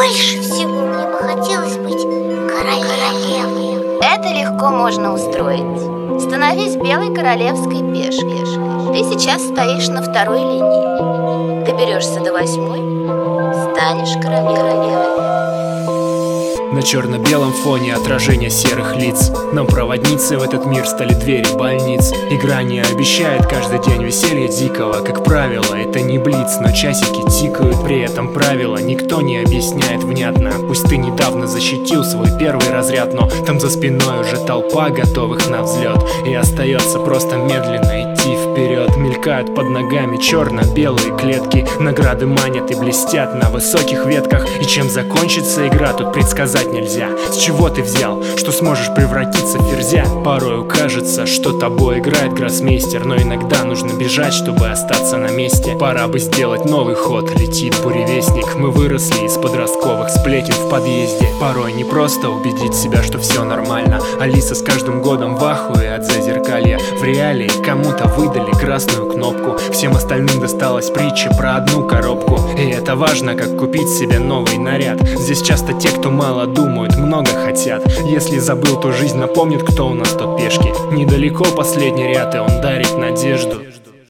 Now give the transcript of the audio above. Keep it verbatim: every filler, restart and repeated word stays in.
Больше всего мне бы хотелось быть королевой. Это легко можно устроить. Становись белой королевской пешкой. Ты сейчас стоишь на второй линии. Доберешься до восьмой, станешь королевой. На черно-белом фоне отражение серых лиц. Нам проводницы в этот мир стали двери больниц. Игра не обещает каждый день веселья дикого. Как правило, это не блиц, но часики тикают. При этом правила никто не объясняет внятно. Пусть ты недавно защитил свой первый разряд, но там за спиной уже толпа готовых на взлет. И остается просто медленно идти вперед. Мелькают под ногами черно-белые клетки. Награды манят и блестят на высоких ветках. И чем закончится игра, тут предсказать нельзя. С чего ты взял, что сможешь превратиться в ферзя? Порою кажется, что тобой играет гроссмейстер, но иногда нужно бежать, чтобы остаться на месте. Пора бы сделать новый ход, летит буревестник. Мы выросли из подростковых сплетен в подъезде. Порой не просто убедить себя, что все нормально. Алиса с каждым годом в ахуе от зазеркалья. В реалии кому-то выдали красную кнопку, всем остальным досталась притча про одну коробку. И это важно, как купить себе новый наряд. Здесь часто те, кто мало думают, много хотят. Если забыл, то жизнь напомнит, кто у нас тут пешки. Недалеко последний ряд, и он дарит надежду.